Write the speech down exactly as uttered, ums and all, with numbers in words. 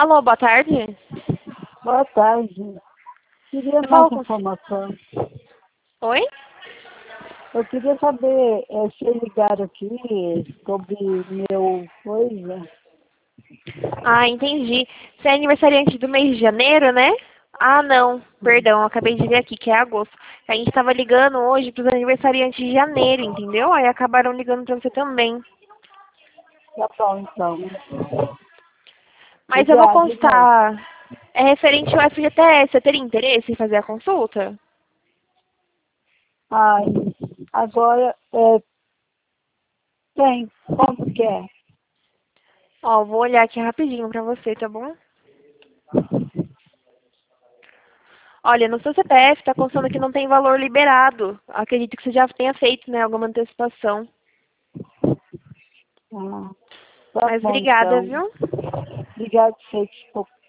Alô, boa tarde. Boa tarde. Queria Eu mais falo com... informação. Oi? Eu queria saber é, se ligaram aqui sobre meu coisa. Ah, entendi. Você é aniversariante do mês de janeiro, né? Ah, não. Perdão, eu acabei de ver aqui que é agosto. A gente estava ligando hoje para os aniversariantes de janeiro, entendeu? Aí acabaram ligando para você também. Tá bom, então. Mas eu vou Obrigada, irmão. constar. É referente ao F G T S. Você teria interesse em fazer a consulta? Ai, agora, é, tem, como que é? Ó, vou olhar aqui rapidinho para você, tá bom? Olha, no seu C P F está constando que não tem valor liberado. Acredito que você já tenha feito, né, alguma antecipação. Ah, tá Mas bom, obrigada, então. viu? Obrigado, Sheik.